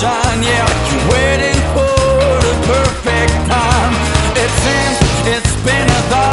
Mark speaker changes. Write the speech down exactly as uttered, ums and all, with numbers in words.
Speaker 1: sunshine, yeah, waiting for the perfect time. It seems it's been a